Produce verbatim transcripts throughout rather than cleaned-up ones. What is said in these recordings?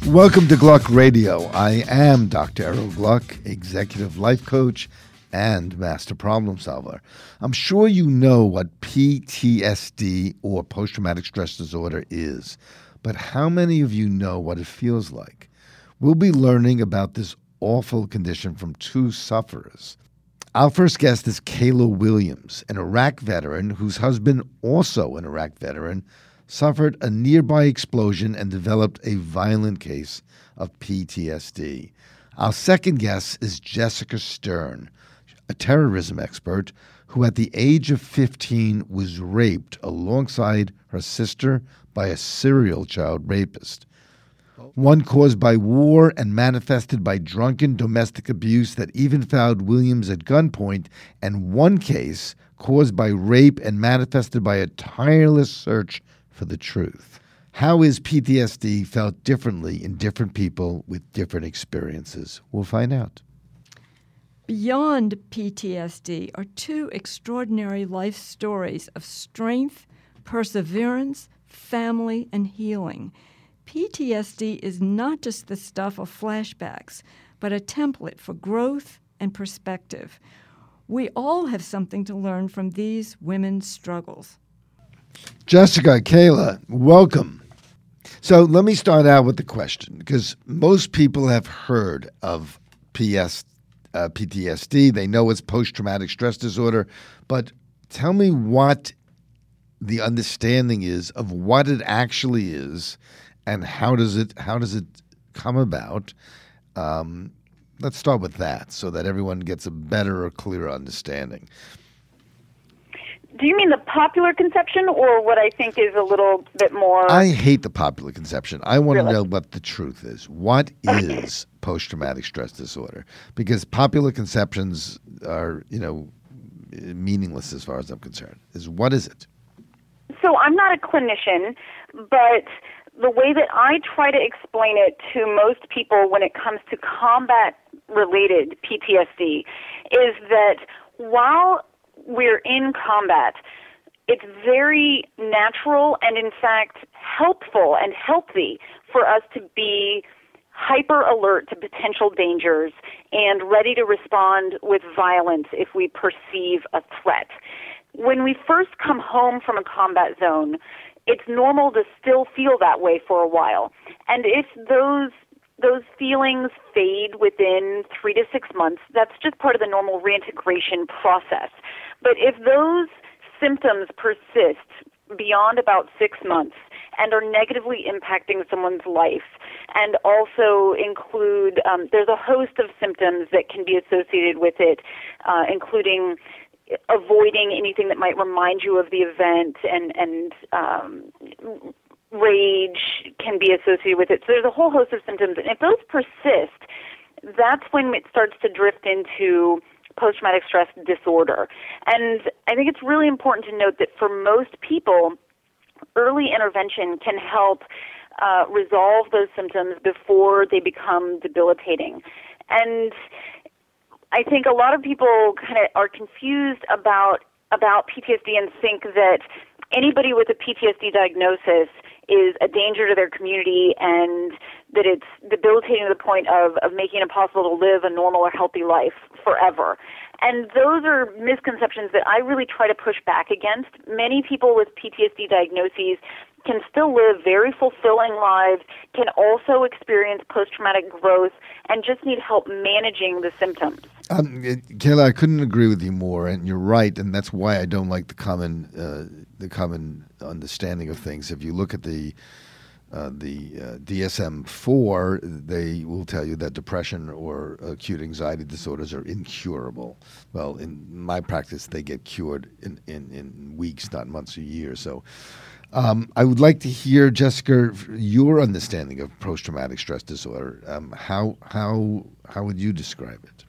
Welcome to Gluck Radio. I am Doctor Errol Gluck, executive life coach and master problem solver. I'm sure you know what P T S D or post-traumatic stress disorder is, but how many of you know what it feels like? We'll be learning about this awful condition from two sufferers. Our first guest is Kayla Williams, an Iraq veteran whose husband, also an Iraq veteran, suffered a nearby explosion and developed a violent case of P T S D. Our second guest is Jessica Stern, a terrorism expert who at the age of fifteen was raped alongside her sister by a serial child rapist. One caused by war and manifested by drunken domestic abuse that even found Williams at gunpoint, and one case caused by rape and manifested by a tireless search for the truth. How is P T S D felt differently in different people with different experiences? We'll find out. Beyond P T S D are two extraordinary life stories of strength, perseverance, family, and healing. P T S D is not just the stuff of flashbacks, but a template for growth and perspective. We all have something to learn from these women's struggles. Jessica, Kayla, welcome. So let me start out with the question, because most people have heard of P S, uh, P T S D. They know it's post-traumatic stress disorder, but tell me what the understanding is of what it actually is, and how does it how does it come about? Um, let's start with that, so that everyone gets a better or clearer understanding. Do you mean the popular conception, or what I think is a little bit more... I hate the popular conception. I want Really? to know what the truth is. What is post-traumatic stress disorder? Because popular conceptions are, you know, meaningless as far as I'm concerned. Is what is it? So I'm not a clinician, but the way that I try to explain it to most people when it comes to combat-related P T S D is that while we're in combat, it's very natural and, in fact, helpful and healthy for us to be hyper alert to potential dangers and ready to respond with violence if we perceive a threat. When we first come home from a combat zone, it's normal to still feel that way for a while. And if those those feelings fade within three to six months, that's just part of the normal reintegration process. But if those symptoms persist beyond about six months and are negatively impacting someone's life, and also include, um, there's a host of symptoms that can be associated with it, uh, including avoiding anything that might remind you of the event, and, and um, rage can be associated with it. So there's a whole host of symptoms. And if those persist, that's when it starts to drift into post-traumatic stress disorder. And I think it's really important to note that for most people, early intervention can help uh, resolve those symptoms before they become debilitating. And I think a lot of people kind of are confused about about P T S D and think that anybody with a P T S D diagnosis is a danger to their community and that it's debilitating to the point of, of making it impossible to live a normal or healthy life forever. And those are misconceptions that I really try to push back against. Many people with P T S D diagnoses can still live very fulfilling lives, can also experience post-traumatic growth, and just need help managing the symptoms. Um, Kayla, I couldn't agree with you more, and you're right, and that's why I don't like the common uh, the common understanding of things. If you look at the uh, the uh, D S M four, they will tell you that depression or acute anxiety disorders are incurable. Well, in my practice, they get cured in, in, in weeks, not months or years. So um, I would like to hear, Jessica, your understanding of post-traumatic stress disorder. Um, how how how would you describe it?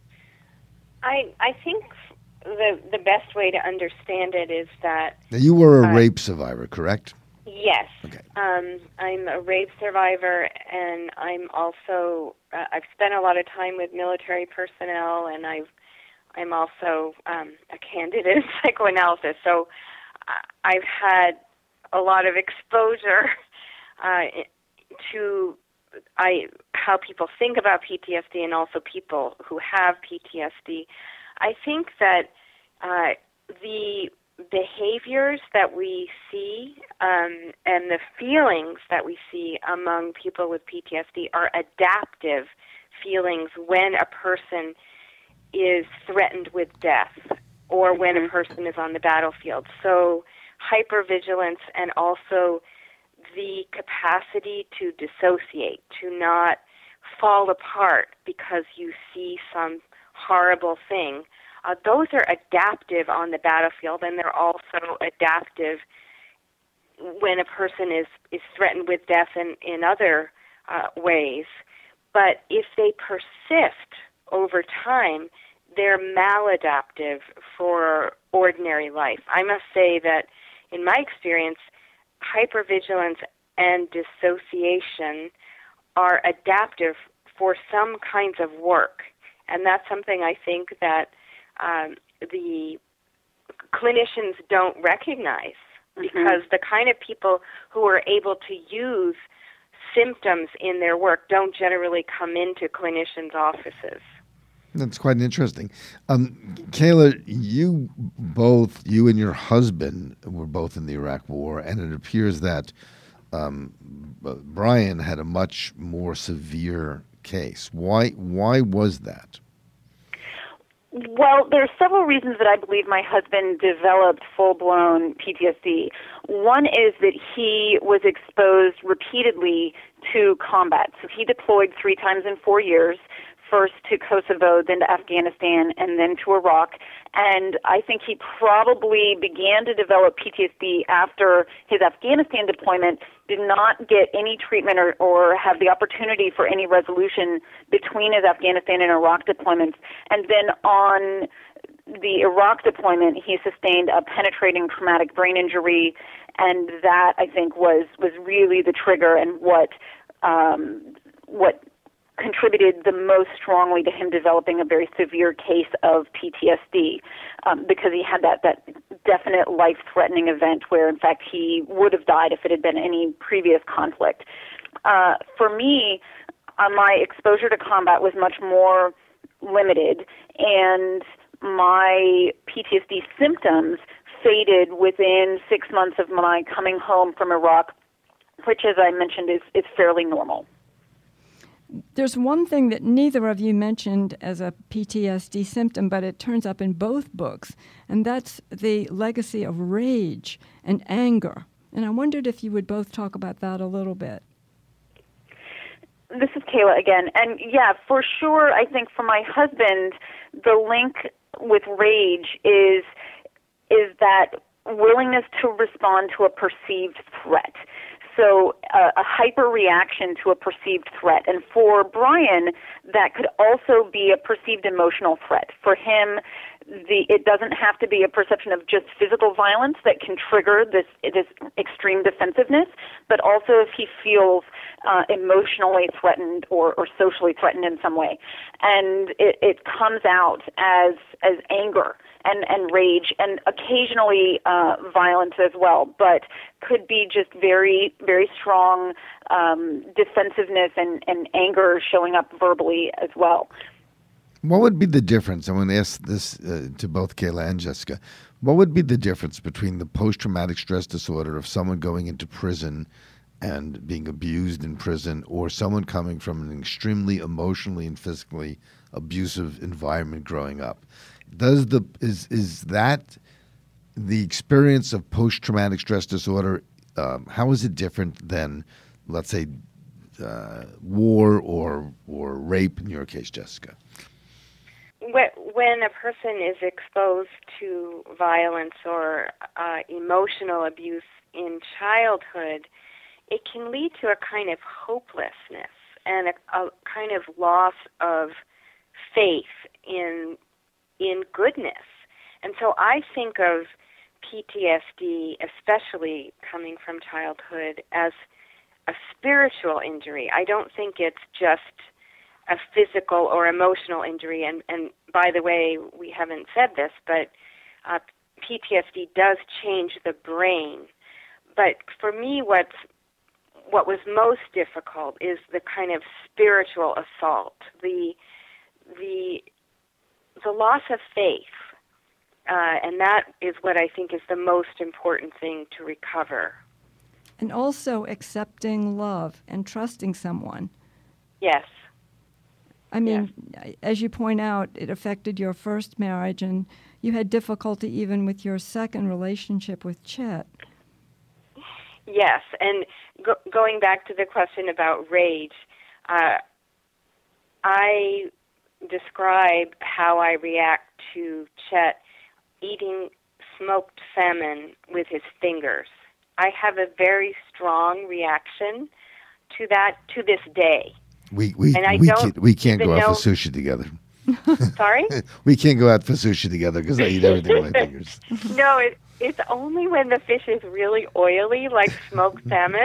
I I think the the best way to understand it is that... Now, you were a uh, rape survivor, correct? Yes. Okay. Um, I'm a rape survivor, and I'm also, uh, I've spent a lot of time with military personnel, and I've, I'm also um, a candidate in psychoanalysis. So uh, I've had a lot of exposure uh, to I how people think about P T S D and also people who have P T S D, I think that uh, the behaviors that we see um, and the feelings that we see among people with P T S D are adaptive feelings when a person is threatened with death or when a person is on the battlefield. So hypervigilance and also the capacity to dissociate, to not fall apart because you see some horrible thing, uh, those are adaptive on the battlefield, and they're also adaptive when a person is, is threatened with death in, in other uh, ways. But if they persist over time, they're maladaptive for ordinary life. I must say that in my experience, hypervigilance and dissociation are adaptive for some kinds of work. And that's something I think that um, the clinicians don't recognize, mm-hmm. because the kind of people who are able to use symptoms in their work don't generally come into clinicians' offices. That's quite interesting. Um, Kayla, you both, you and your husband were both in the Iraq War, and it appears that um, Brian had a much more severe case. Why? Why was that? Well, there are several reasons that I believe my husband developed full-blown P T S D. One is that he was exposed repeatedly to combat. So he deployed three times in four years. First to Kosovo, then to Afghanistan, and then to Iraq. And I think he probably began to develop P T S D after his Afghanistan deployment, did not get any treatment or, or have the opportunity for any resolution between his Afghanistan and Iraq deployments. And then on the Iraq deployment, he sustained a penetrating traumatic brain injury, and that, I think, was, was really the trigger and what um, what contributed the most strongly to him developing a very severe case of P T S D, um, because he had that, that definite life-threatening event where, in fact, he would have died if it had been any previous conflict. Uh, for me, uh, my exposure to combat was much more limited, and my P T S D symptoms faded within six months of my coming home from Iraq, which, as I mentioned, is, is fairly normal. There's one thing that neither of you mentioned as a P T S D symptom, but it turns up in both books, and that's the legacy of rage and anger. And I wondered if you would both talk about that a little bit. This is Kayla again. And yeah, for sure, I think for my husband, the link with rage is is that willingness to respond to a perceived threat. So uh, a hyper reaction to a perceived threat. And for Brian, that could also be a perceived emotional threat. For him, the it doesn't have to be a perception of just physical violence that can trigger this this extreme defensiveness, but also if he feels uh, emotionally threatened or, or socially threatened in some way. And it, it comes out as as anger and, and rage, and occasionally uh, violence as well, but could be just very, very strong um, defensiveness and, and anger showing up verbally as well. What would be the difference? I'm going to ask this uh, to both Kayla and Jessica. What would be the difference between the post-traumatic stress disorder of someone going into prison and being abused in prison, or someone coming from an extremely emotionally and physically abusive environment growing up? Does the is is that the experience of post-traumatic stress disorder? Um, how is it different than, let's say, uh, war or or rape in your case, Jessica? When a person is exposed to violence or uh, emotional abuse in childhood, it can lead to a kind of hopelessness and a, a kind of loss of faith in in goodness. And so I think of P T S D, especially coming from childhood, as a spiritual injury. I don't think it's just a physical or emotional injury. And, and by the way, we haven't said this, but uh, P T S D does change the brain. But for me, what's what was most difficult is the kind of spiritual assault, the the the loss of faith, uh, and that is what I think is the most important thing to recover. And also accepting love and trusting someone. Yes. I mean, yes. As you point out, it affected your first marriage, and you had difficulty even with your second relationship with Chet. Yes, and go- going back to the question about rage, uh, I describe how I react to Chet eating smoked salmon with his fingers. I have a very strong reaction to that to this day. We we and I we, don't can't, we can't go know... out for sushi together. Sorry? We can't go out for sushi together because I eat everything with my fingers. No, it, it's only when the fish is really oily, like smoked salmon.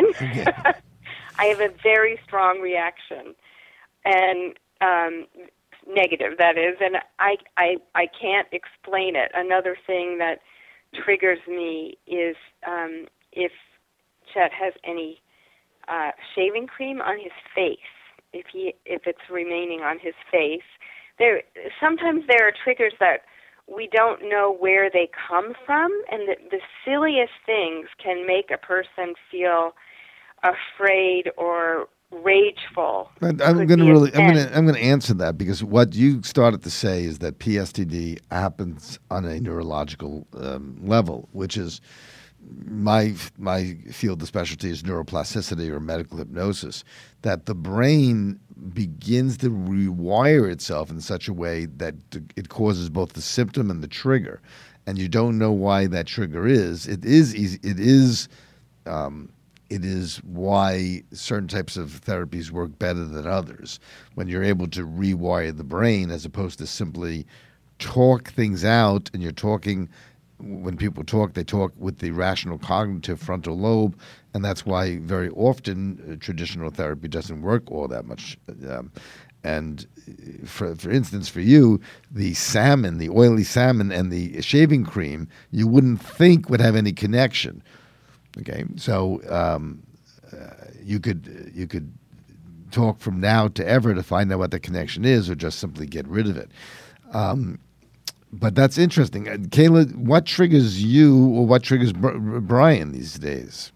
I have a very strong reaction, and um, negative, that is, and I, I, I can't explain it. Another thing that triggers me is um, if Chet has any uh, shaving cream on his face. If he if it's remaining on his face, there sometimes there are triggers that we don't know where they come from, and the, the silliest things can make a person feel afraid or rageful. But I'm going to really I'm going to I'm going to answer that, because what you started to say is that P S T D happens on a neurological um, level, which is my my field of specialty is neuroplasticity or medical hypnosis, that the brain begins to rewire itself in such a way that it causes both the symptom and the trigger, and you don't know why that trigger is. It is easy. It is. Um, It is why certain types of therapies work better than others, when you're able to rewire the brain as opposed to simply talk things out. And you're talking, when people talk, they talk with the rational cognitive frontal lobe, and that's why very often uh, traditional therapy doesn't work all that much. Um, and for for instance, for you, the salmon, the oily salmon and the shaving cream, you wouldn't think would have any connection. Okay, so um, uh, you could you could talk from now to ever to find out what the connection is, or just simply get rid of it. Um, but that's interesting, uh, Kayla. What triggers you, or what triggers Br- Brian these days?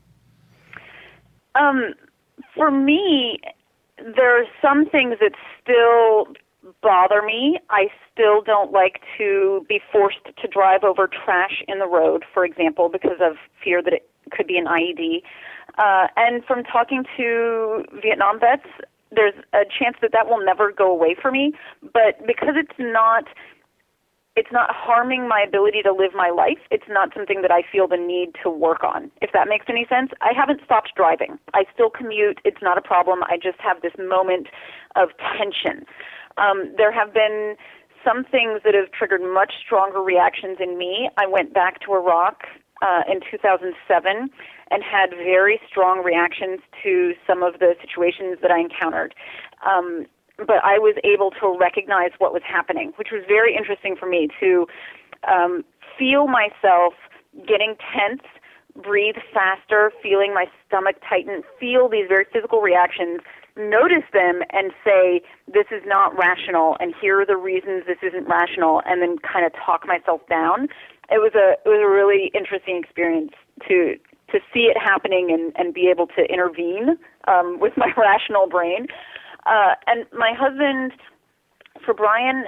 Um, for me, there are some things that still bother me. I still don't like to be forced to drive over trash in the road, for example, because of fear that it could be an I E D. Uh, and from talking to Vietnam vets, there's a chance that that will never go away for me. But because it's not, it's not harming my ability to live my life, it's not something that I feel the need to work on, if that makes any sense. I haven't stopped driving. I still commute. It's not a problem. I just have this moment of tension. Um, there have been some things that have triggered much stronger reactions in me. I went back to Iraq uh, in two thousand seven and had very strong reactions to some of the situations that I encountered. Um, but I was able to recognize what was happening, which was very interesting for me to um, feel myself getting tense, breathe faster, feeling my stomach tighten, feel these very physical reactions, notice them and say, this is not rational, and here are the reasons this isn't rational, and then kind of talk myself down. It was a it was a really interesting experience to to see it happening and, and be able to intervene um, with my rational brain. Uh, and my husband, for Brian,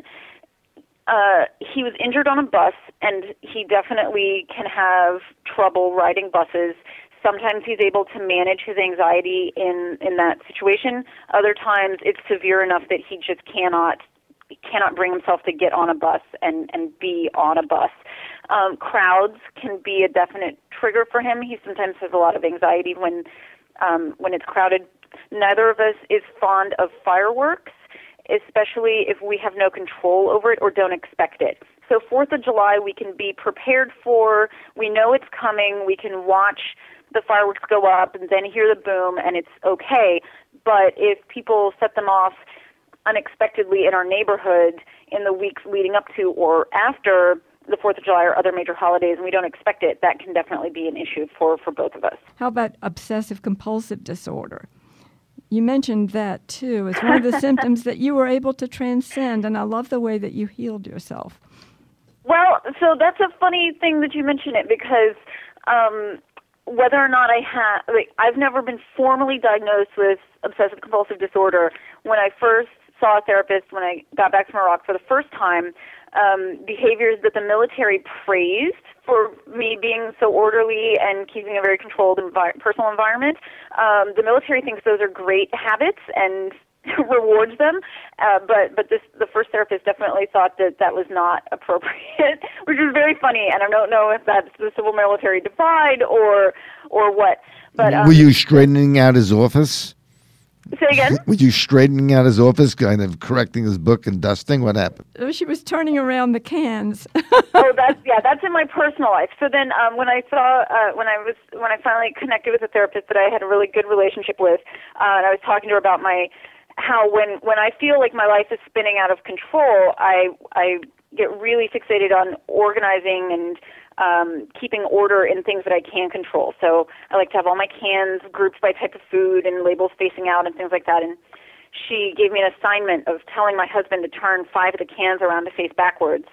uh, he was injured on a bus, and he definitely can have trouble riding buses. Sometimes he's able to manage his anxiety in, in that situation. Other times it's severe enough that he just cannot cannot bring himself to get on a bus and, and be on a bus. Um, crowds can be a definite trigger for him. He sometimes has a lot of anxiety when um, when it's crowded. Neither of us is fond of fireworks, especially if we have no control over it or don't expect it. So fourth of July we can be prepared for, we know it's coming, we can watch the fireworks go up and then hear the boom and it's okay. But if people set them off unexpectedly in our neighborhood in the weeks leading up to or after, the fourth of July or other major holidays and we don't expect it, that can definitely be an issue for, for both of us. How about obsessive-compulsive disorder? You mentioned that, too, as one of the symptoms that you were able to transcend, and I love the way that you healed yourself. Well, so that's a funny thing that you mention it, because um, whether or not I have, like, I've never been formally diagnosed with obsessive-compulsive disorder. When I first saw a therapist, when I got back from Iraq for the first time, um, behaviors that the military praised for me being so orderly and keeping a very controlled envi- personal environment, um, the military thinks those are great habits and rewards them, uh, but but this the first therapist definitely thought that that was not appropriate, which is very funny, and I don't know if that's the civil military divide or or what. But um, were you straightening out his office? Say again? Were you straightening out his office, kind of correcting his book and dusting? What happened? Oh, she was turning around the cans. Oh, that's yeah, that's in my personal life. So then, um, when I saw, uh, when I was, when I finally connected with a therapist that I had a really good relationship with, uh, and I was talking to her about my, how when when I feel like my life is spinning out of control, I I get really fixated on organizing and um, keeping order in things that I can control. So I like to have all my cans grouped by type of food and labels facing out and things like that. And she gave me an assignment of telling my husband to turn five of the cans around to face backwards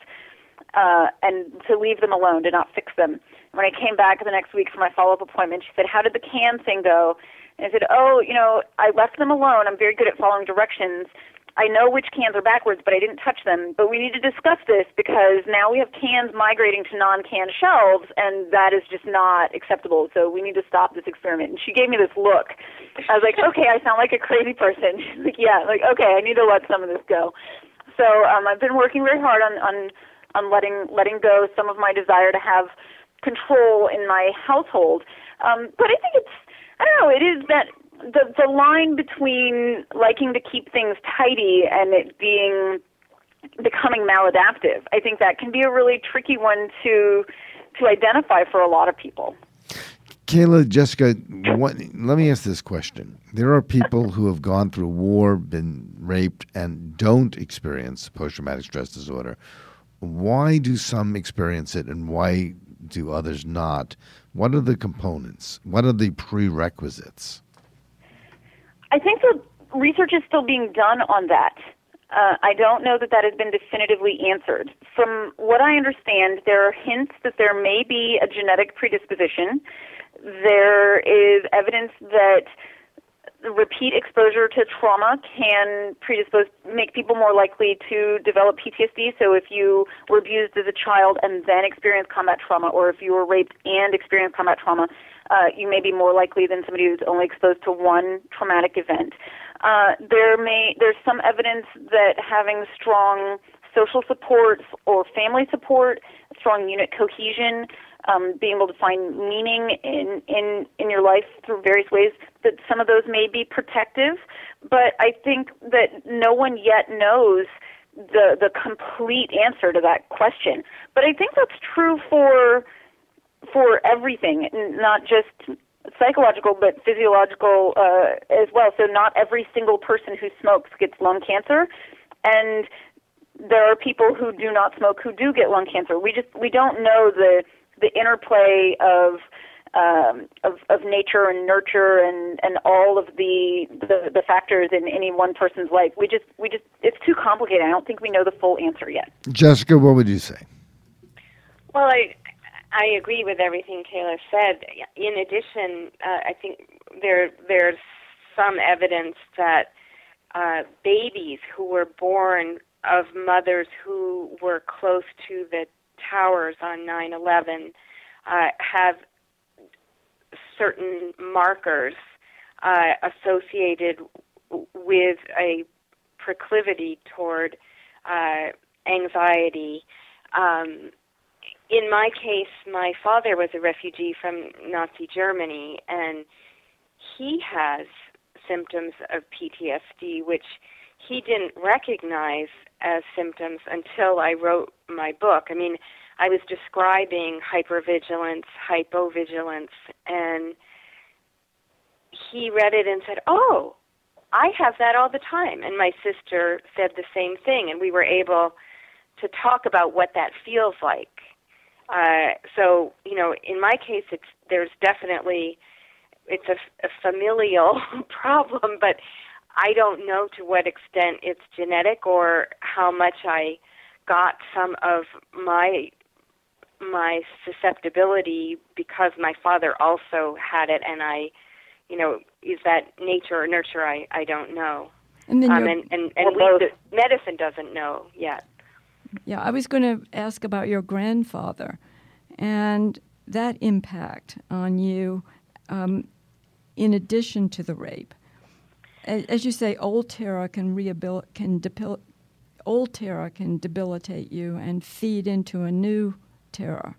uh, and to leave them alone, to not fix them. When I came back the next week for my follow-up appointment, she said, "How did the can thing go?" And I said, "Oh, you know, I left them alone. I'm very good at following directions. I know which cans are backwards, but I didn't touch them. But we need to discuss this because now we have cans migrating to non-can shelves, and that is just not acceptable. So we need to stop this experiment." And she gave me this look. I was like, okay, I sound like a crazy person. She's like, yeah, like, okay, I need to let some of this go. So um, I've been working very hard on, on, on letting, letting go some of my desire to have control in my household. Um, but I think it's, I don't know, it is that the the line between liking to keep things tidy and it being becoming maladaptive, I think that can be a really tricky one to to identify for a lot of people. Kayla, Jessica, what, let me ask this question. There are people who have gone through war, been raped, and don't experience post-traumatic stress disorder. Why do some experience it and why do others not? What are the components? What are the prerequisites? I think the research is still being done on that. Uh, I don't know that that has been definitively answered. From what I understand, there are hints that there may be a genetic predisposition. There is evidence that repeat exposure to trauma can predispose, make people more likely to develop P T S D. So if you were abused as a child and then experienced combat trauma, or if you were raped and experienced combat trauma, uh, you may be more likely than somebody who's only exposed to one traumatic event. Uh, there may there's some evidence that having strong social supports or family support, strong unit cohesion, um, being able to find meaning in, in, in your life through various ways, that some of those may be protective. But I think that no one yet knows the the complete answer to that question. But I think that's true for for everything, not just psychological, but physiological uh, as well. So not every single person who smokes gets lung cancer, and there are people who do not smoke who do get lung cancer. We just we don't know the the interplay of um, of, of nature and nurture and, and all of the, the the factors in any one person's life. We just we just it's too complicated. I don't think we know the full answer yet. Jessica, what would you say? Well, I. I agree with everything Taylor said. In addition, uh, I think there there's some evidence that uh, babies who were born of mothers who were close to the towers on nine eleven uh, have certain markers uh, associated with a proclivity toward uh, anxiety. Um, In my case, my father was a refugee from Nazi Germany, and he has symptoms of P T S D, which he didn't recognize as symptoms until I wrote my book. I mean, I was describing hypervigilance, hypovigilance, and he read it and said, "Oh, I have that all the time." And my sister said the same thing, and we were able to talk about what that feels like. Uh, so, you know, in my case, it's there's definitely, it's a, a familial problem, but I don't know to what extent it's genetic or how much I got some of my my susceptibility because my father also had it, and I, you know, is that nature or nurture? I, I don't know. And then um, your- and and, and we, the medicine doesn't know yet. Yeah, I was going to ask about your grandfather and that impact on you um, in addition to the rape. As, as you say, old Tara can rehabil- can debil- old Tara can debilitate you and feed into a new Tara.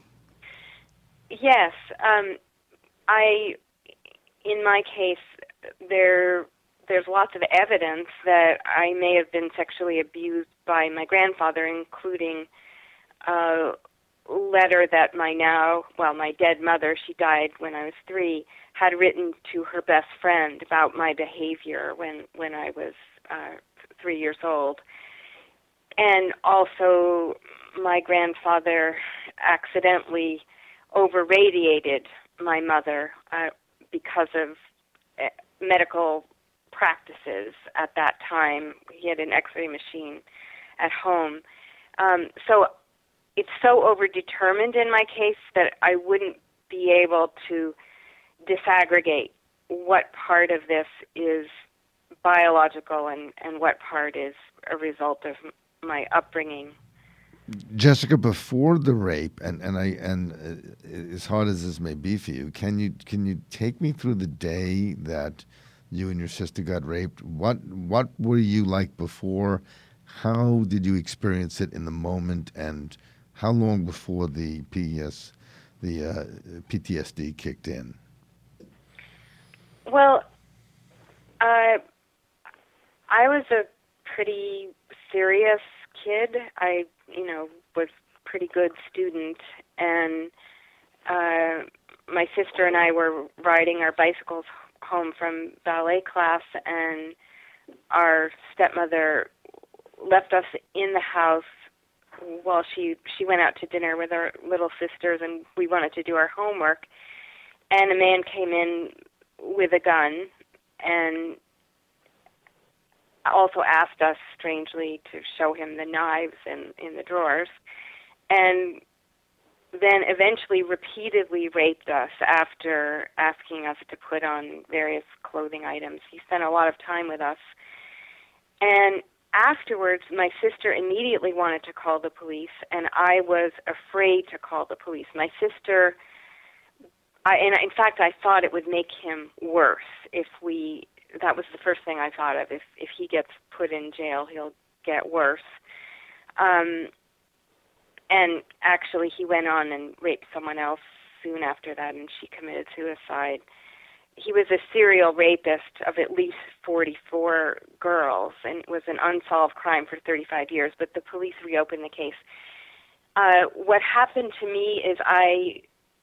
Yes, um, I. In my case, there there's lots of evidence that I may have been sexually abused by my grandfather, including a letter that my now, well, my dead mother, she died when I was three, had written to her best friend about my behavior when, when I was uh, three years old. And also, my grandfather accidentally over-radiated my mother uh, because of uh, medical practices at that time. He had an X-ray machine at home. Um, so it's so overdetermined in my case that I wouldn't be able to disaggregate what part of this is biological and, and what part is a result of my upbringing. Jessica, before the rape, and, and I and uh, as hard as this may be for you, can you can you take me through the day that you and your sister got raped? What what were you like before? How did you experience it in the moment? And how long before the P S, the uh, P T S D kicked in? Well, uh, I was a pretty serious kid. I, you know, was a pretty good student, and uh, my sister and I were riding our bicycles home from ballet class, and our stepmother left us in the house while she she went out to dinner with our little sisters, and we wanted to do our homework. And a man came in with a gun and also asked us, strangely, to show him the knives in, in the drawers, and then eventually repeatedly raped us after asking us to put on various clothing items. He spent a lot of time with us. And afterwards, my sister immediately wanted to call the police, and I was afraid to call the police. My sister, I, and in fact, I thought it would make him worse if we, that was the first thing I thought of. If, if he gets put in jail, he'll get worse. Um, and actually, he went on and raped someone else soon after that, and she committed suicide. He was a serial rapist of at least forty-four girls, and it was an unsolved crime for thirty-five years, but the police reopened the case. Uh, what happened to me is I,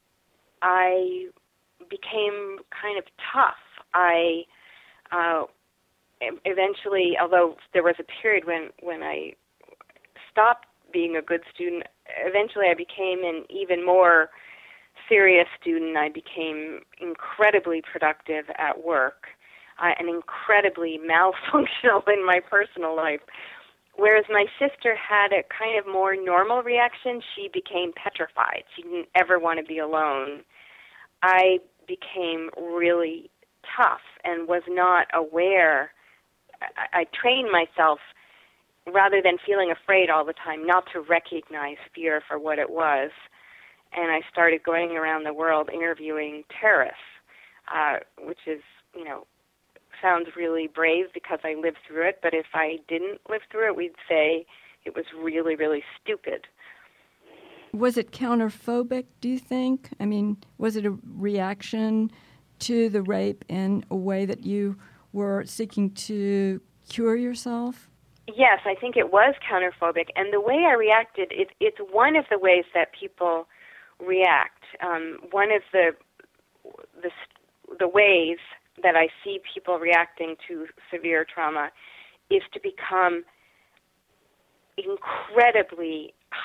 I became kind of tough. I uh, eventually, although there was a period when, when I stopped being a good student, eventually I became an even more serious student. I became incredibly productive at work uh, and incredibly malfunctional in my personal life. Whereas my sister had a kind of more normal reaction. She became petrified. She didn't ever want to be alone. I became really tough and was not aware. I, I trained myself, rather than feeling afraid all the time, not to recognize fear for what it was. And I started going around the world interviewing terrorists, uh, which is, you know, sounds really brave because I lived through it, but if I didn't live through it, we'd say it was really, really stupid. Was it counterphobic, do you think? I mean, was it a reaction to the rape in a way that you were seeking to cure yourself? Yes, I think it was counterphobic, and the way I reacted, it, it's one of the ways that people react. Um, one of the, the the ways that I see people reacting to severe trauma is to become incredibly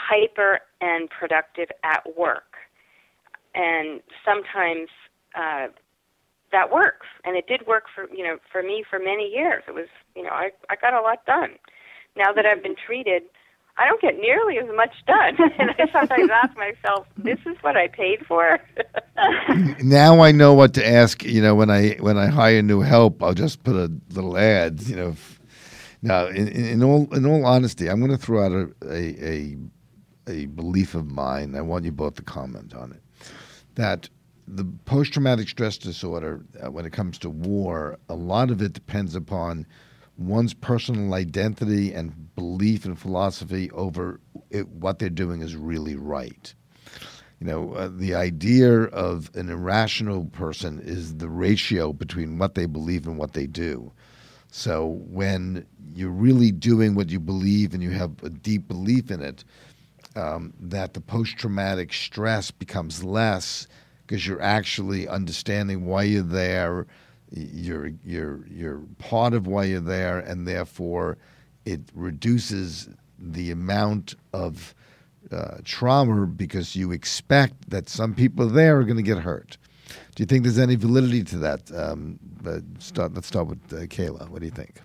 hyper and productive at work. And sometimes uh, that works, and it did work for you know for me for many years. It was you know I I got a lot done. Now that I've been treated, I don't get nearly as much done, and I sometimes ask myself, "This is what I paid for." Now I know what to ask. You know, when I when I hire new help, I'll just put a little ad. You know, if, now in, in all in all honesty, I'm going to throw out a, a a a belief of mine. I want you both to comment on it. That the post-traumatic stress disorder, uh, when it comes to war, a lot of it depends upon one's personal identity and belief and philosophy over it, what they're doing is really right. You know, uh, the idea of an irrational person is the ratio between what they believe and what they do. So when you're really doing what you believe and you have a deep belief in it, Um, that the post-traumatic stress becomes less because you're actually understanding why you're there, you're you're you're part of why you're there, and therefore it reduces the amount of uh, trauma because you expect that some people there are going to get hurt. Do you think there's any validity to that? Um, but start, let's start with uh, Kayla. What do you think?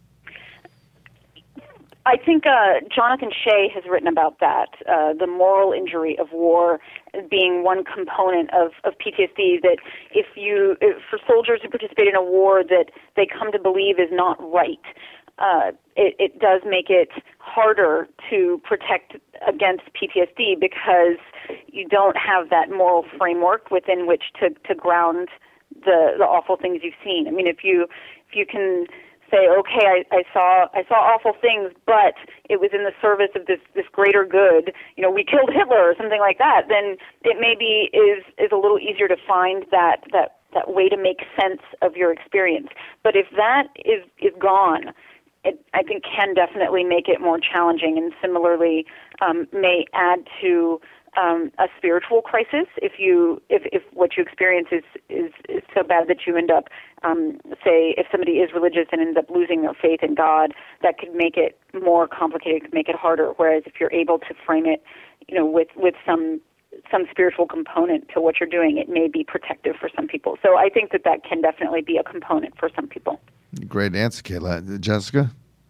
I think uh, Jonathan Shea has written about that, uh, the moral injury of war being one component of, of P T S D, that if you, if, for soldiers who participate in a war that they come to believe is not right, uh, it, it does make it harder to protect against P T S D because you don't have that moral framework within which to, to ground the, the awful things you've seen. I mean, if you, if you can say, okay, I, I saw I saw awful things, but it was in the service of this, this greater good. You know, we killed Hitler or something like that. Then it maybe is is a little easier to find that that, that way to make sense of your experience. But if that is is gone, it I think can definitely make it more challenging, and similarly um, may add to Um, a spiritual crisis if you if, if what you experience is, is, is so bad that you end up, um, say, if somebody is religious and ends up losing their faith in God, that could make it more complicated, could make it harder. Whereas if you're able to frame it, you know, with, with some some spiritual component to what you're doing, it may be protective for some people. So I think that that can definitely be a component for some people. Great answer, Kayla. Jessica?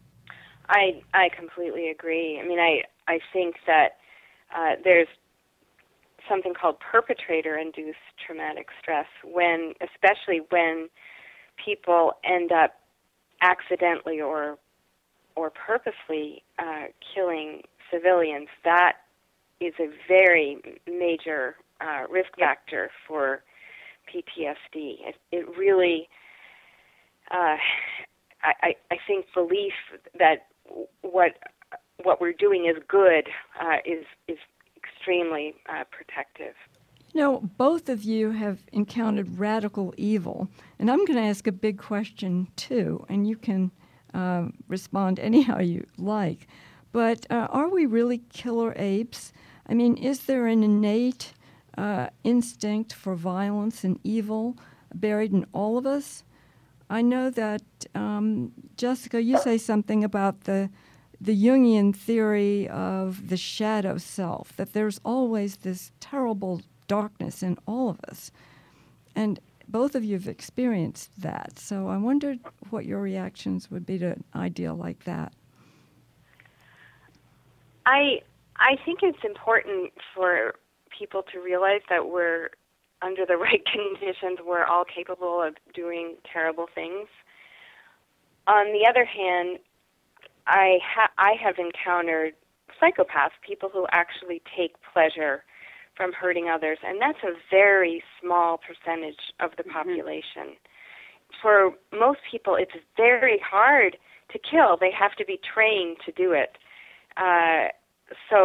I I completely agree. I mean, I I think that uh, there's something called perpetrator-induced traumatic stress, when, especially when people end up accidentally or or purposely uh, killing civilians. That is a very major uh, risk factor for P T S D. It, it really, uh, I, I think, belief that what what we're doing is good uh, is is extremely uh, protective. You know, both of you have encountered radical evil, and I'm going to ask a big question too, and you can uh, respond anyhow you like. But uh, are we really killer apes? I mean, is there an innate uh, instinct for violence and evil buried in all of us? I know that, um, Jessica, you say something about the the Jungian theory of the shadow self, that there's always this terrible darkness in all of us. And both of you have experienced that. So I wondered what your reactions would be to an idea like that. I I think it's important for people to realize that we're, under the right conditions, we're all capable of doing terrible things. On the other hand, I, ha- I have encountered psychopaths, people who actually take pleasure from hurting others, and that's a very small percentage of the population. Mm-hmm. For most people, it's very hard to kill. They have to be trained to do it. Uh, so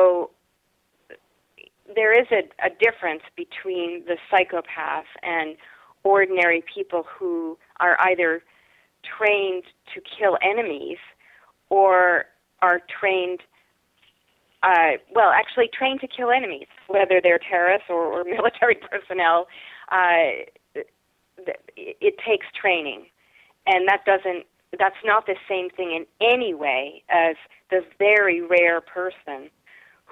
there is a, a difference between the psychopath and ordinary people who are either trained to kill enemies or are trained, uh, well, actually trained to kill enemies, whether they're terrorists or, or military personnel. Uh, it, it takes training, and that doesn't, that's not the same thing in any way as the very rare person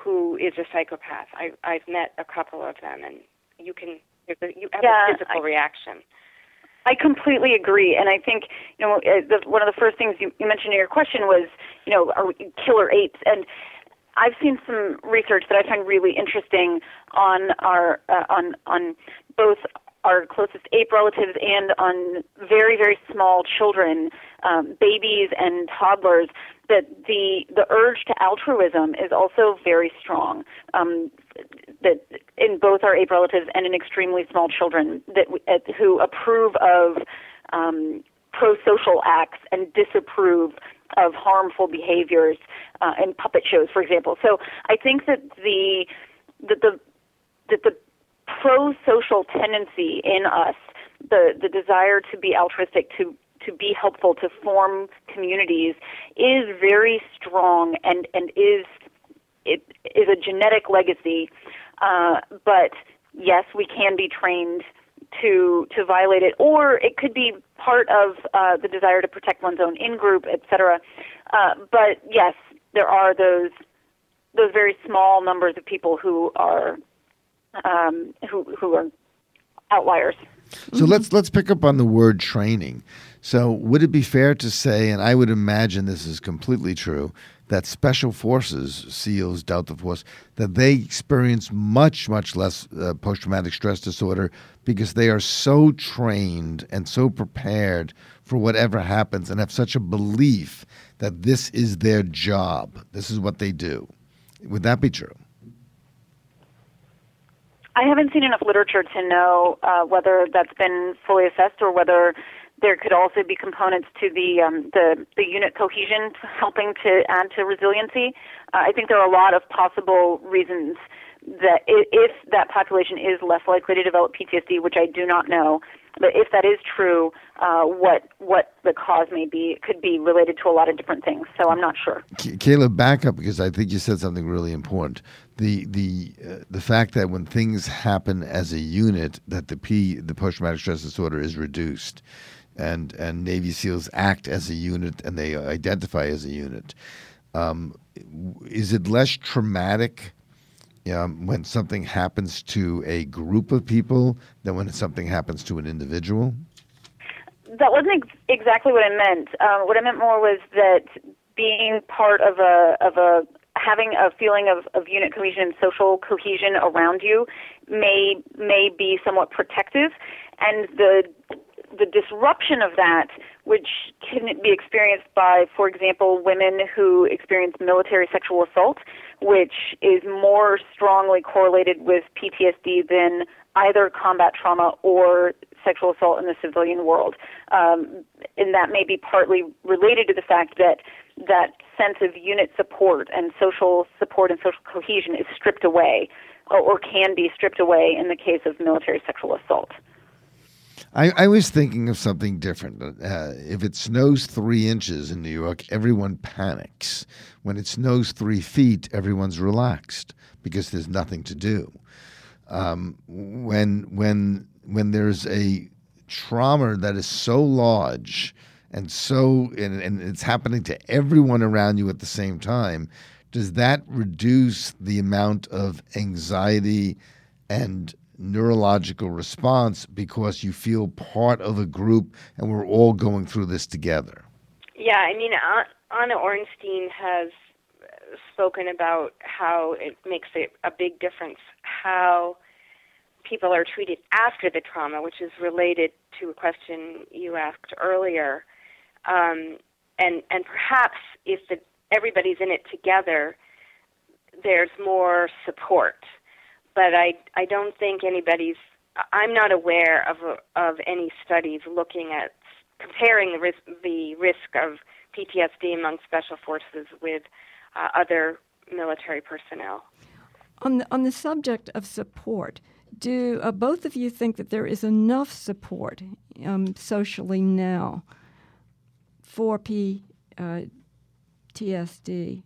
who is a psychopath. I, I've met a couple of them, and you can you have yeah, a physical I, reaction. I completely agree, and I think you know uh, the, one of the first things you, you mentioned in your question was you know are we killer apes, and I've seen some research that I find really interesting on our uh, on on both our closest ape relatives and on very very small children, um, babies and toddlers. That the the urge to altruism is also very strong. Um, that in both our ape relatives and in extremely small children that uh, who approve of um, pro-social acts and disapprove of harmful behaviors uh, in puppet shows, for example. So I think that the that the that the pro-social tendency in us, the the desire to be altruistic, to to be helpful, to form communities, is very strong and and is it is a genetic legacy. Uh, but yes, we can be trained to to violate it, or it could be part of uh, the desire to protect one's own in-group, et cetera. Uh, but yes, there are those those very small numbers of people who are um, who who are outliers. So let's let's pick up on the word training. So would it be fair to say, and I would imagine this is completely true, that special forces, SEALs, Delta Force, that they experience much, much less uh, post-traumatic stress disorder because they are so trained and so prepared for whatever happens and have such a belief that this is their job. This is what they do. Would that be true? I haven't seen enough literature to know uh, whether that's been fully assessed or whether there could also be components to the um, the, the unit cohesion helping to add to resiliency. Uh, I think there are a lot of possible reasons that if that population is less likely to develop P T S D, which I do not know, but if that is true, uh, what what the cause may be, it could be related to a lot of different things. So I'm not sure. Caleb, back up, because I think you said something really important. The the uh, the fact that when things happen as a unit, that the P the post-traumatic stress disorder is reduced, and and Navy SEALs act as a unit and they identify as a unit. Um, is it less traumatic Um, when something happens to a group of people than when something happens to an individual? That wasn't ex- exactly what I meant. Um, what I meant more was that being part of a of a having a feeling of, of unit cohesion and social cohesion around you may may be somewhat protective, and the the disruption of that, which can be experienced by, for example, women who experience military sexual assault, which is more strongly correlated with P T S D than either combat trauma or sexual assault in the civilian world. Um, and that may be partly related to the fact that that sense of unit support and social support and social cohesion is stripped away, or, or can be stripped away in the case of military sexual assault. I, I was thinking of something different. Uh, if it snows three inches in New York, everyone panics. When it snows three feet, everyone's relaxed because there's nothing to do. Um, when when when there's a trauma that is so large and so and, and it's happening to everyone around you at the same time, does that reduce the amount of anxiety and neurological response because you feel part of a group and we're all going through this together? Yeah, I mean, Anna Ornstein has spoken about how it makes a, a big difference how people are treated after the trauma, which is related to a question you asked earlier. Um, and and perhaps if the, everybody's in it together, there's more support. But I, I don't think anybody's, I'm not aware of of any studies looking at comparing the risk, the risk of P T S D among special forces with uh, other military personnel. On the, on the subject of support, do uh, both of you think that there is enough support um, socially now for P T S D?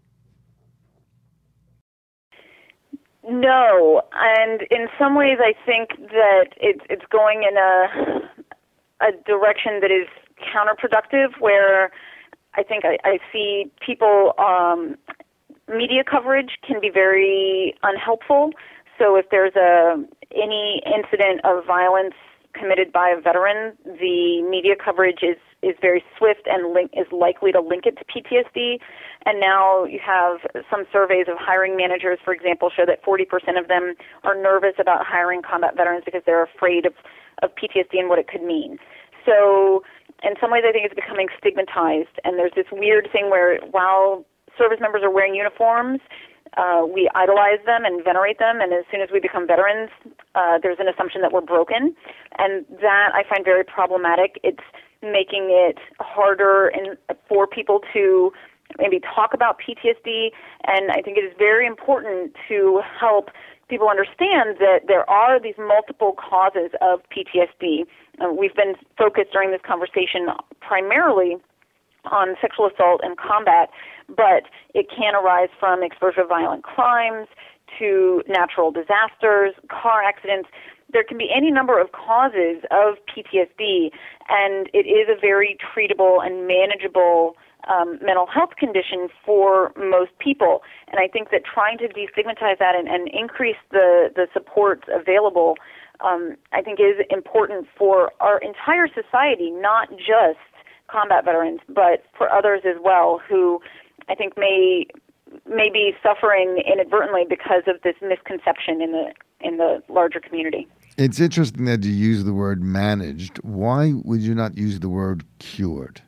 No, and in some ways I think that it's it's going in a a direction that is counterproductive, where I think I, I see people um, media coverage can be very unhelpful. So if there's a any incident of violence committed by a veteran, the media coverage is, is very swift and link, is likely to link it to P T S D. And now you have some surveys of hiring managers, for example, show that forty percent of them are nervous about hiring combat veterans because they're afraid of, of P T S D and what it could mean. So in some ways I think it's becoming stigmatized, and there's this weird thing where while service members are wearing uniforms, Uh, we idolize them and venerate them, and as soon as we become veterans, uh, there's an assumption that we're broken, and that I find very problematic. It's making it harder in, for people to maybe talk about P T S D, and I think it is very important to help people understand that there are these multiple causes of P T S D. Uh, we've been focused during this conversation primarily on sexual assault and combat, but it can arise from exposure to violent crimes, to natural disasters, car accidents. There can be any number of causes of P T S D, and it is a very treatable and manageable um, mental health condition for most people. And I think that trying to destigmatize that and, and increase the, the supports available, um, I think is important for our entire society, not just combat veterans, but for others as well who I think may may be suffering inadvertently because of this misconception in the in the larger community. It's interesting that you use the word managed. Why would you not use the word cured?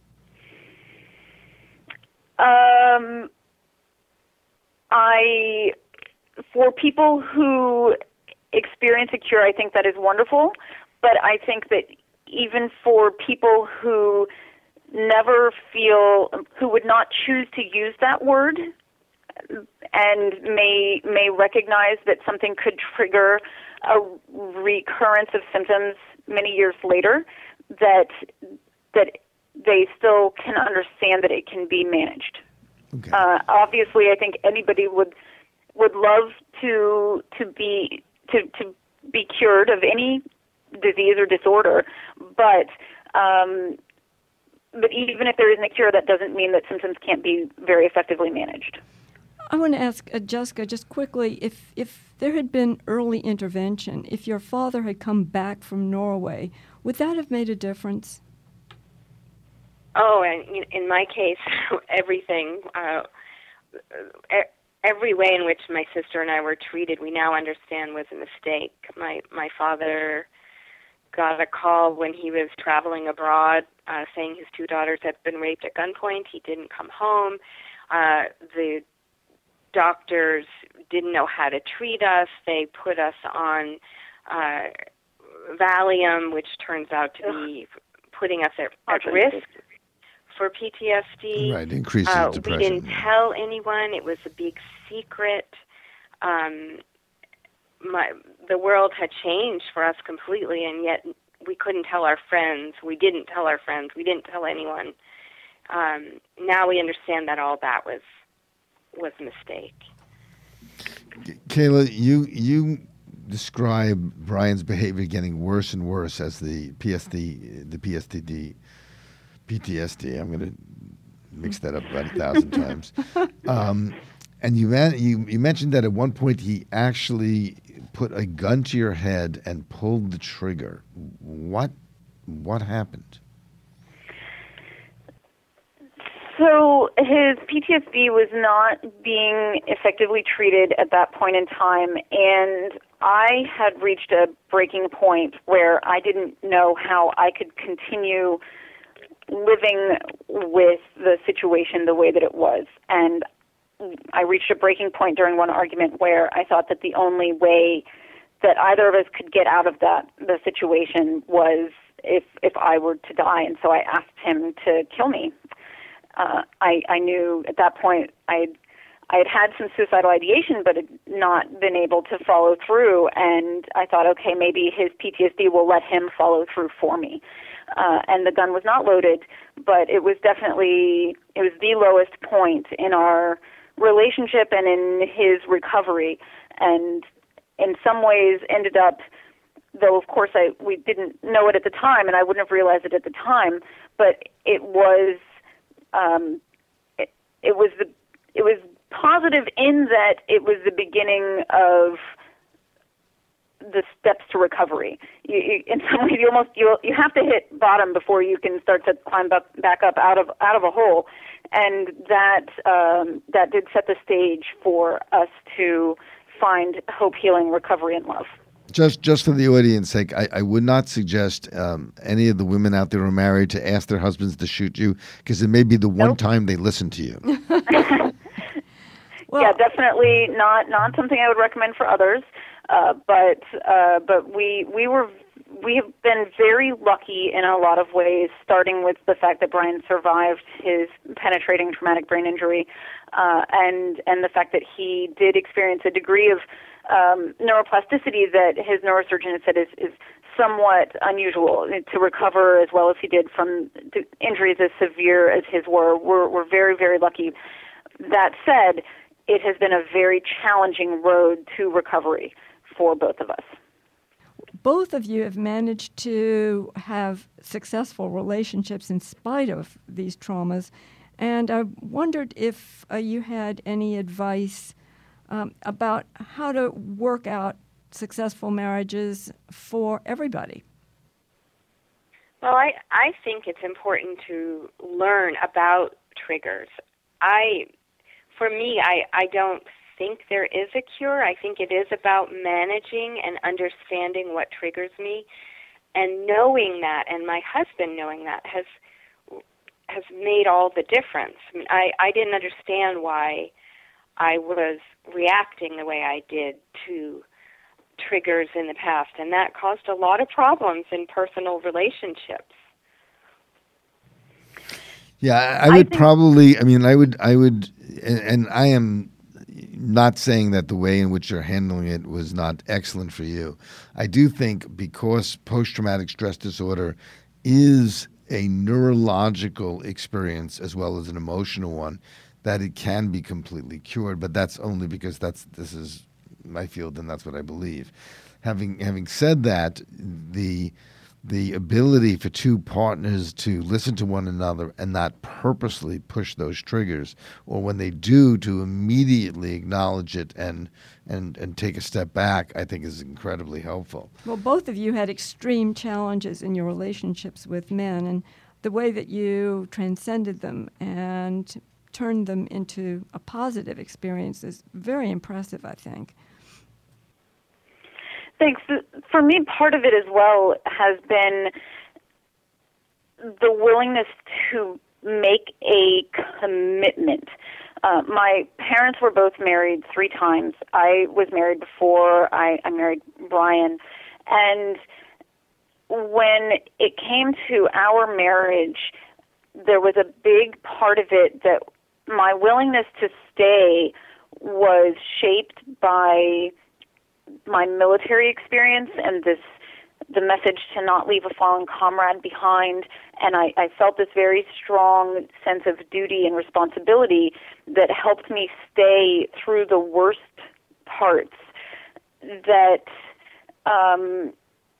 Um, I for people who experience a cure, I think that is wonderful, but I think that even for people who never feel, who would not choose to use that word and may may recognize that something could trigger a recurrence of symptoms many years later, that that they still can understand that it can be managed. Okay. Uh, obviously, I think anybody would would love to to be to, to be cured of any disease or disorder, but um, but even if there isn't a cure, that doesn't mean that symptoms can't be very effectively managed. I want to ask uh, Jessica just quickly, if if there had been early intervention, if your father had come back from Norway, would that have made a difference? Oh, and in my case, everything, uh, every way in which my sister and I were treated, we now understand was a mistake. My my father got a call when he was traveling abroad uh, saying his two daughters had been raped at gunpoint. He didn't come home. Uh, the doctors didn't know how to treat us. They put us on uh, Valium, which turns out to be putting us at, at risk for P T S D. Right, increases uh, depression. We didn't tell anyone. It was a big secret. Um, my, the world had changed for us completely, and yet we couldn't tell our friends. We didn't tell our friends. We didn't tell anyone. Um, now we understand that all that was was a mistake. Kayla, you you describe Brian's behavior getting worse and worse as the P S D, the P S T D, P T S D. I'm going to mix that up about a thousand times. Um, and you, man, you you mentioned that at one point he actually put a gun to your head and pulled the trigger. What what happened? So his P T S D was not being effectively treated at that point in time, and I had reached a breaking point where I didn't know how I could continue living with the situation the way that it was. And I reached a breaking point during one argument where I thought that the only way that either of us could get out of that the situation was if if I were to die, and so I asked him to kill me. Uh, I, I knew at that point I I had had some suicidal ideation, but had not been able to follow through. And I thought, okay, maybe his P T S D will let him follow through for me. Uh, and the gun was not loaded, but it was definitely it was the lowest point in our relationship and in his recovery. And in some ways, ended up, though of course I we didn't know it at the time, and I wouldn't have realized it at the time, but it was. Um, it, it was the it was positive in that it was the beginning of the steps to recovery. You, you, in some ways, you almost you you have to hit bottom before you can start to climb up, back up out of out of a hole, and that um, that did set the stage for us to find hope, healing, recovery, and love. Just just for the audience's sake, I, I would not suggest um, any of the women out there who are married to ask their husbands to shoot you, because it may be the one Nope. time they listen to you. Well, yeah, definitely not not something I would recommend for others. Uh, but uh, but we we were we have been very lucky in a lot of ways, starting with the fact that Brian survived his penetrating traumatic brain injury, uh, and and the fact that he did experience a degree of um, neuroplasticity that his neurosurgeon has said is, is somewhat unusual to recover as well as he did from injuries as severe as his were. We're, we're very, very lucky. That said, it has been a very challenging road to recovery for both of us. both of you have managed to have successful relationships in spite of these traumas. And I wondered if uh, you had any advice um, about how to work out successful marriages for everybody. Well, I, I think it's important to learn about triggers. I, for me, I, I don't think there is a cure. I think it is about managing and understanding what triggers me, and knowing that, and my husband knowing that has has made all the difference. I mean, I, I didn't understand why I was reacting the way I did to triggers in the past, and that caused a lot of problems in personal relationships. Yeah, I would I probably, I mean, I would, I would, and, and I am not saying that the way in which you're handling it was not excellent for you. I do think because post-traumatic stress disorder is a neurological experience as well as an emotional one, that it can be completely cured, but that's only because that's this is my field and that's what I believe. Having having said that, the the ability for two partners to listen to one another and not purposely push those triggers, or when they do, to immediately acknowledge it and and and take a step back, I think is incredibly helpful. Well, both of you had extreme challenges in your relationships with men, and the way that you transcended them and turned them into a positive experience is very impressive, I think. Thanks. For me, part of it as well has been the willingness to make a commitment. Uh, my parents were both married three times. I was married before I, I married Brian. And when it came to our marriage, there was a big part of it that my willingness to stay was shaped by my military experience and this the message to not leave a fallen comrade behind, and I, I felt this very strong sense of duty and responsibility that helped me stay through the worst parts. That um,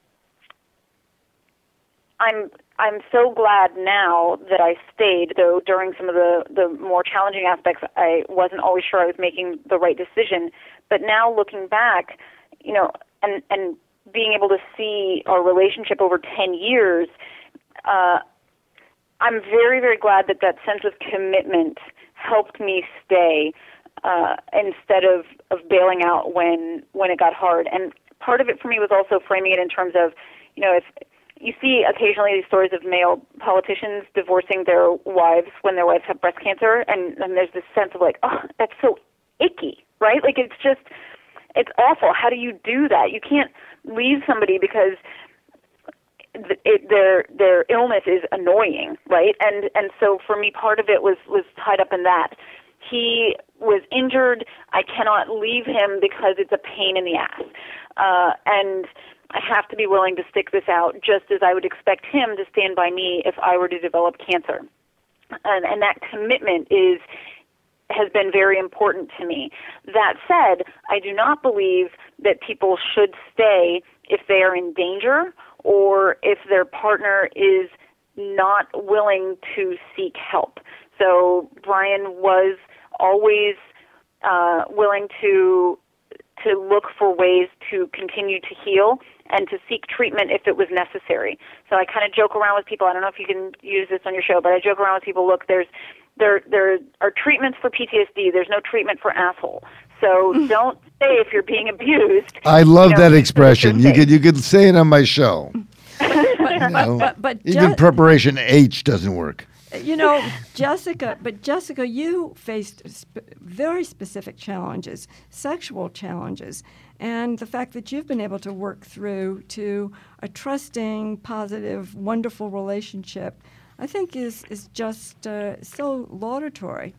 I'm I'm so glad now that I stayed, though during some of the, the more challenging aspects I wasn't always sure I was making the right decision. But now looking back, you know, and and being able to see our relationship over ten years, uh, I'm very, very glad that that sense of commitment helped me stay uh, instead of, of bailing out when when it got hard. And part of it for me was also framing it in terms of, you know, if you see occasionally these stories of male politicians divorcing their wives when their wives have breast cancer, and, and there's this sense of like, oh, that's so icky, right? Like it's just, it's awful. How do you do that? You can't leave somebody because it, their their illness is annoying, right? And and so for me, part of it was was tied up in that. He was injured. I cannot leave him because it's a pain in the ass, uh, and I have to be willing to stick this out, just as I would expect him to stand by me if I were to develop cancer. And, and that commitment is has been very important to me. That said, I do not believe that people should stay if they are in danger or if their partner is not willing to seek help. So Brian was always uh, willing to to look for ways to continue to heal and to seek treatment if it was necessary. So I kind of joke around with people. I don't know if you can use this on your show, but I joke around with people. Look, there's there there are treatments for P T S D. There's no treatment for asshole. So don't say if you're being abused. I love you know, that expression. You could you could say it on my show. You know, but, but even ju- preparation H doesn't work. You know, Jessica, but Jessica, you faced sp- very specific challenges, sexual challenges, and the fact that you've been able to work through to a trusting, positive, wonderful relationship, I think is is just uh, so laudatory.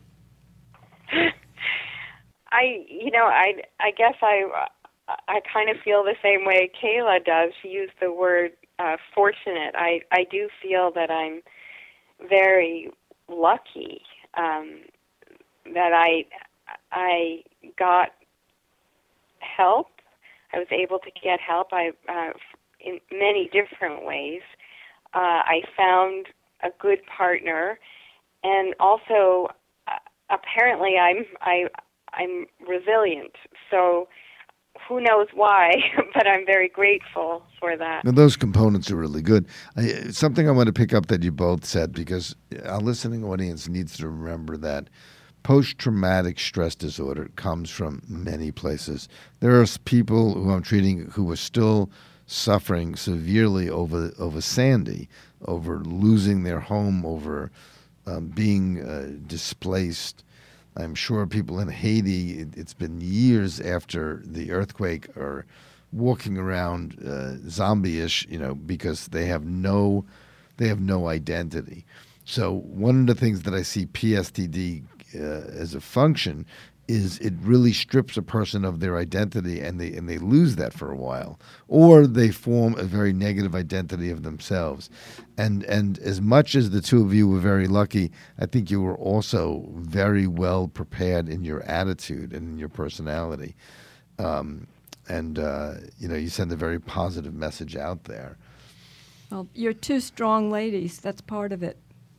I, you know, I, I guess I, I kind of feel the same way Kayla does. She used the word uh, fortunate. I, I do feel that I'm very lucky um, that I, I got help. I was able to get help. I, uh, in many different ways. Uh, I found a good partner, and also uh, apparently I'm I. I'm resilient, so who knows why, but I'm very grateful for that. Now, those components are really good. I, something I want to pick up that you both said, because our listening audience needs to remember that post-traumatic stress disorder comes from many places. There are people who I'm treating who are still suffering severely over over Sandy, over losing their home, over um, being uh, displaced. I'm sure people in Haiti, it, it's been years after the earthquake, are walking around uh, zombie-ish, you know, because they have no, they have no identity. So one of the things that I see P S T D uh, as a function is it really strips a person of their identity, and they and they lose that for a while, or they form a very negative identity of themselves. And and as much as the two of you were very lucky, I think you were also very well prepared in your attitude and in your personality, um, and uh, you know, you send a very positive message out there. Well, you're two strong ladies. That's part of it.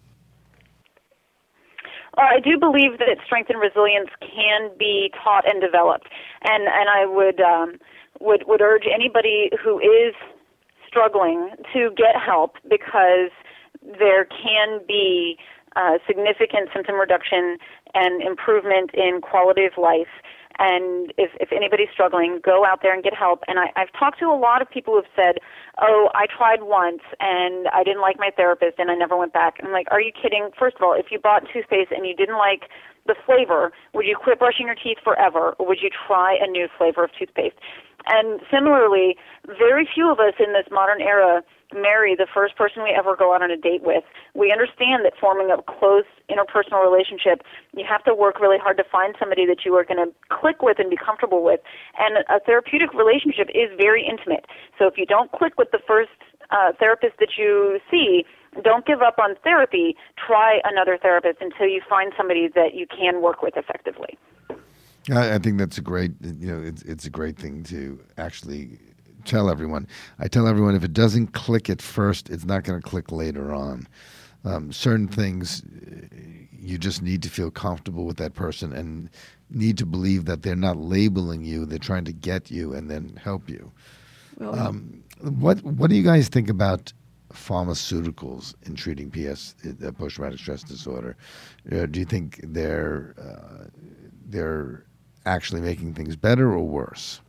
Uh, I do believe that strength and resilience can be taught and developed, and and I would um, would would urge anybody who is struggling to get help, because there can be uh, significant symptom reduction and improvement in quality of life. And if, if anybody's struggling, go out there and get help. And I, I've talked to a lot of people who have said, oh, I tried once and I didn't like my therapist and I never went back. I'm like, are you kidding? First of all, if you bought toothpaste and you didn't like the flavor, would you quit brushing your teeth forever, or would you try a new flavor of toothpaste? And similarly, very few of us in this modern era marry the first person we ever go out on a date with. We understand that forming a close interpersonal relationship, you have to work really hard to find somebody that you are going to click with and be comfortable with. And a therapeutic relationship is very intimate. So if you don't click with the first uh, therapist that you see, don't give up on therapy. Try another therapist until you find somebody that you can work with effectively. I, I think that's a great, you know, it's it's a great thing to actually tell everyone. I tell everyone, if it doesn't click at first, it's not going to click later on. Um, certain things, you just need to feel comfortable with that person and need to believe that they're not labeling you, they're trying to get you and then help you. Well, Um, what what do you guys think about pharmaceuticals in treating P S, uh, post-traumatic stress disorder? Uh, do you think they're uh, they're actually making things better or worse?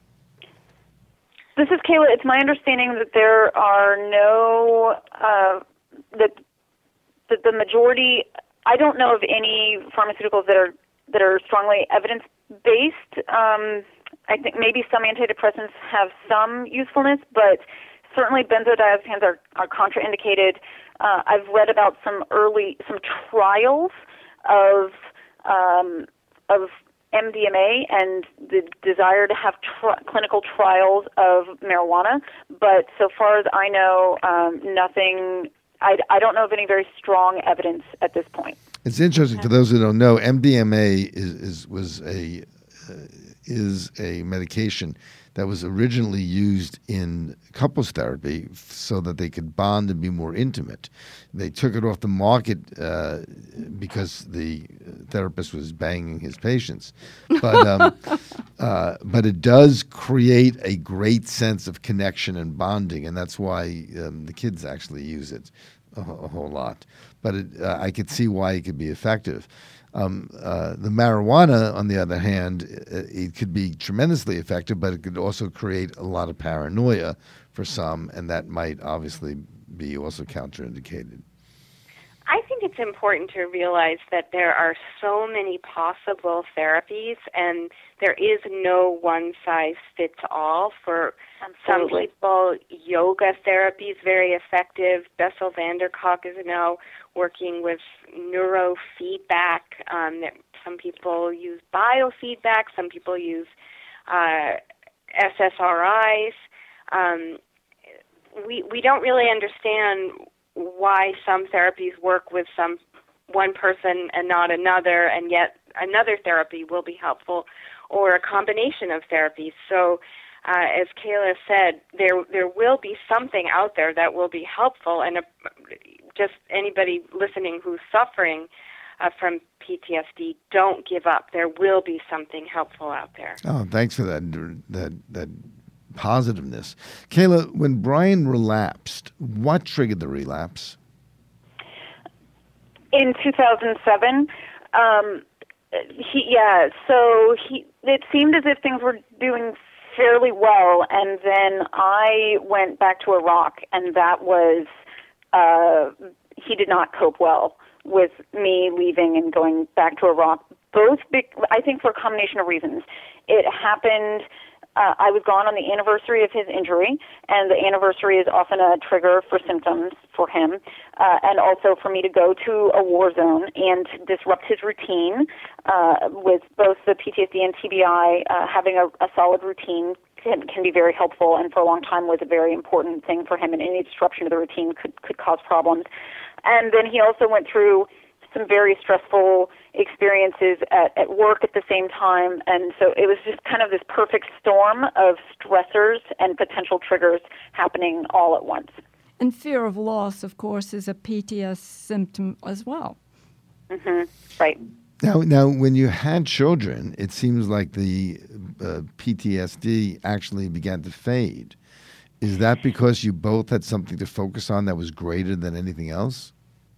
This is Kayla. It's my understanding that there are no, uh, that, that the majority, I don't know of any pharmaceuticals that are that are strongly evidence-based. Um, I think maybe some antidepressants have some usefulness, but certainly benzodiazepines are, are contraindicated. Uh, I've read about some early, some trials of um, of M D M A and the desire to have tr- clinical trials of marijuana, but so far as I know, um, nothing. I, I don't know of any very strong evidence at this point. It's interesting, for those who don't know, M D M A is, is was a uh, is a medication that was originally used in couples therapy so that they could bond and be more intimate. They took it off the market uh, because the therapist was banging his patients. But um, uh, but it does create a great sense of connection and bonding, and that's why um, the kids actually use it a, a whole lot. But it, uh, I could see why it could be effective. Um, uh, the marijuana, on the other hand, it, it could be tremendously effective, but it could also create a lot of paranoia for some, and that might obviously be also counterindicated. I think it's important to realize that there are so many possible therapies, and there is no one-size-fits-all. For Absolutely. Some people, yoga therapy is very effective. Bessel van der Kolk is now working with neurofeedback. Um, some people use biofeedback. Some people use uh, S S R Is. Um, we we don't really understand why some therapies work with some one person and not another, and yet another therapy will be helpful, or a combination of therapies. So, uh, as Kayla said, there there will be something out there that will be helpful, and a, just anybody listening who's suffering uh, from P T S D, don't give up. There will be something helpful out there. Oh, thanks for that that that. positiveness. Kayla, when Brian relapsed, what triggered the relapse? In two thousand seven, um, he, yeah, so he, it seemed as if things were doing fairly well, and then I went back to Iraq, and that was, uh, he did not cope well with me leaving and going back to Iraq, both, big, I think for a combination of reasons. It happened Uh, I was gone on the anniversary of his injury, and the anniversary is often a trigger for symptoms for him, uh, and also for me to go to a war zone and disrupt his routine uh, with both the P T S D and T B I. Uh, having a, a solid routine can, can be very helpful, and for a long time was a very important thing for him, and any disruption of the routine could, could cause problems. And then he also went through some very stressful experiences at, at work at the same time. And so it was just kind of this perfect storm of stressors and potential triggers happening all at once. And fear of loss, of course, is a P T S symptom as well. Mm-hmm. Right. Now, now, when you had children, it seems like the uh, P T S D actually began to fade. Is that because you both had something to focus on that was greater than anything else?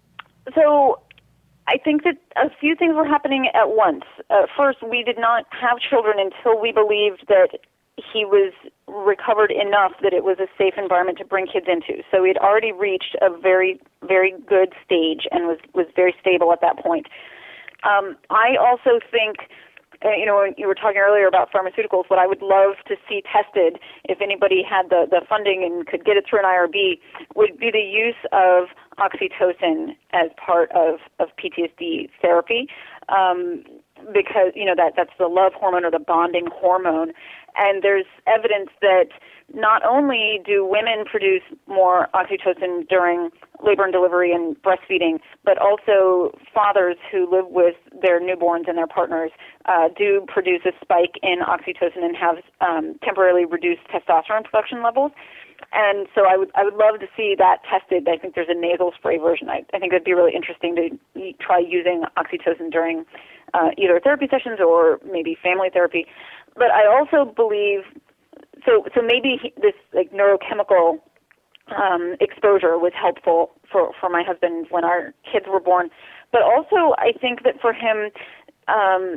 So I think that a few things were happening at once. Uh, first, we did not have children until we believed that he was recovered enough that it was a safe environment to bring kids into. So he had already reached a very, very good stage and was, was very stable at that point. Um, I also think, uh, you know, when you were talking earlier about pharmaceuticals, what I would love to see tested, if anybody had the, the funding and could get it through an I R B, would be the use of oxytocin as part of, of P T S D therapy, um, because, you know, that, that's the love hormone or the bonding hormone. And there's evidence that not only do women produce more oxytocin during labor and delivery and breastfeeding, but also fathers who live with their newborns and their partners uh, do produce a spike in oxytocin and have um, temporarily reduced testosterone production levels. And so I would I would love to see that tested. I think there's a nasal spray version. I, I think it would be really interesting to try using oxytocin during uh, either therapy sessions or maybe family therapy. But I also believe, so so maybe he, this like neurochemical um, exposure was helpful for, for my husband when our kids were born. But also I think that for him, um,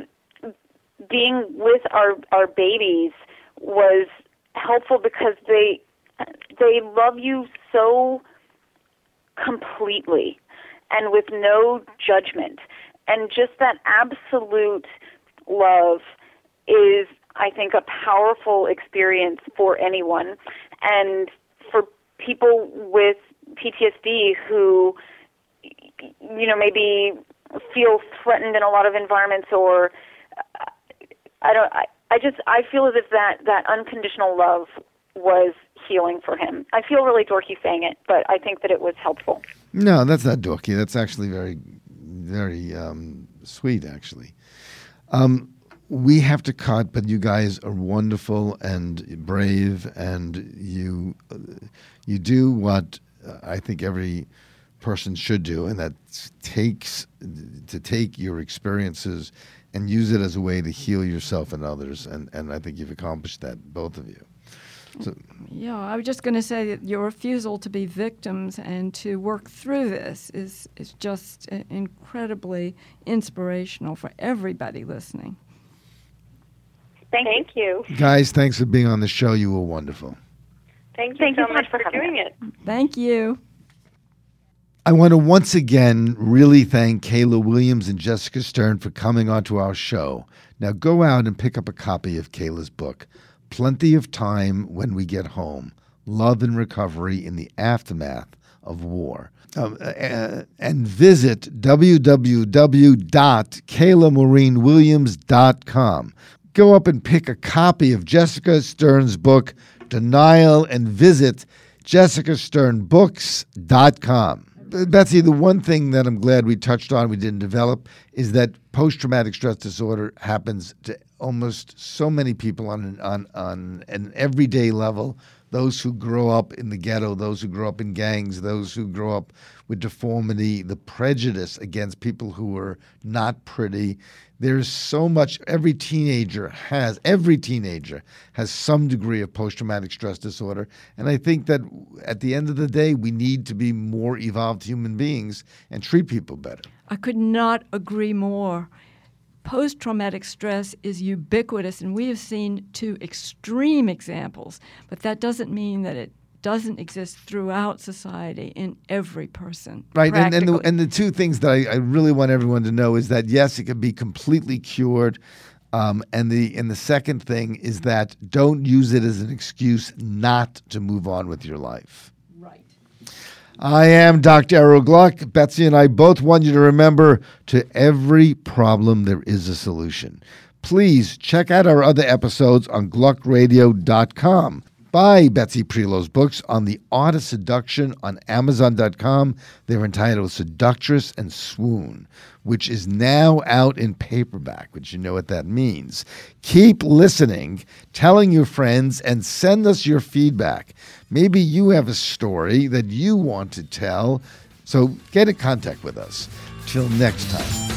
being with our, our babies was helpful because they they love you so completely and with no judgment. And just that absolute love is, I think, a powerful experience for anyone. And for people with P T S D who, you know, maybe feel threatened in a lot of environments, or I don't, I, I just, I feel as if that, that unconditional love was healing for him. I feel really dorky saying it, but I think that it was helpful. No, that's not dorky. That's actually very, very um, sweet, actually. Um, we have to cut, but you guys are wonderful and brave, and you uh, you do what uh, I think every person should do, and that takes to take your experiences and use it as a way to heal yourself and others, and, and I think you've accomplished that, both of you. So, yeah, I was just going to say that your refusal to be victims and to work through this is, is just uh, incredibly inspirational for everybody listening. Thank, Thank you. Guys, thanks for being on the show. You were wonderful. Thank you Thank so you much for for doing it. Thank you. I want to once again really thank Kayla Williams and Jessica Stern for coming onto our show. Now go out and pick up a copy of Kayla's book, Plenty of Time When We Get Home, Love and Recovery in the Aftermath of War. Um, uh, and visit w w w dot kayla maureen williams dot com. Go up and pick a copy of Jessica Stern's book, Denial, and visit jessica stern books dot com. Betsy, the one thing that I'm glad we touched on, we didn't develop, is that post-traumatic stress disorder happens to almost so many people on an, on, on an everyday level. Those who grow up in the ghetto, those who grow up in gangs, those who grow up with deformity, the prejudice against people who are not pretty. There's so much, every teenager has, every teenager has some degree of post-traumatic stress disorder. And I think that at the end of the day, we need to be more evolved human beings and treat people better. I could not agree more. Post-traumatic stress is ubiquitous, and we have seen two extreme examples, but that doesn't mean that it doesn't exist throughout society in every person. Right, and, and, the, and the two things that I, I really want everyone to know is that, yes, it can be completely cured, um, and the and the second thing is that don't use it as an excuse not to move on with your life. Right. I am Doctor Errol Gluck. Betsy and I both want you to remember, to every problem there is a solution. Please check out our other episodes on gluck radio dot com. Buy Betsy Preloh's books on The Art of Seduction on amazon dot com. They're entitled Seductress and Swoon, which is now out in paperback, which you know what that means. Keep listening, telling your friends, and send us your feedback. Maybe you have a story that you want to tell, so get in contact with us. Till next time.